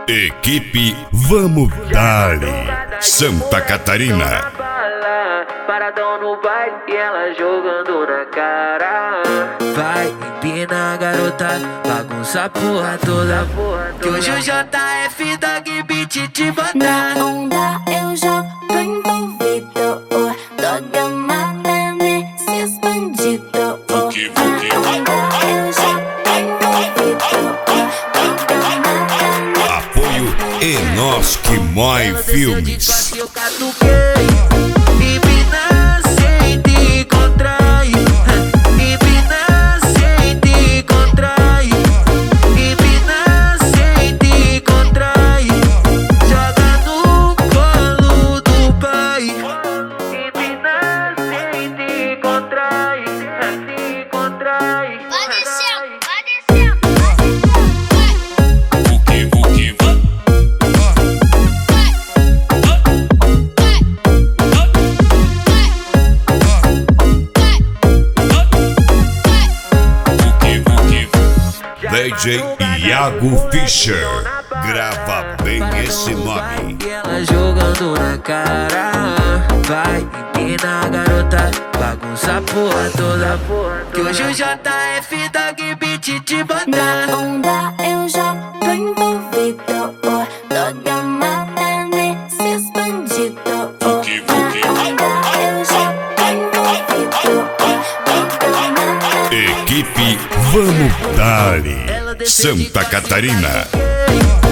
Equipe Vamos Dali, Santa Catarina. Paradão no baile e ela jogando na cara. Vai, empina garota, bagunça a porra toda. Que hoje o JF da beat te botar. Na onda eu já tô envolvido, tô gamada nesses bandidos. Na onda eu já tô envolvido, tô gamada. Apoio Enos que Mói Filmes. DJ Iago Fischer, grava bem esse nome. Ela jogando na cara. Vai, empina garota, bagunça a porra toda. Que hoje o JF da beat te botar. Na onda eu já tô envolvido, tô gamada nesses bandidos. Na onda eu já tô envolvido, tô gamada. Equipe Vamos Dali, Santa Catarina.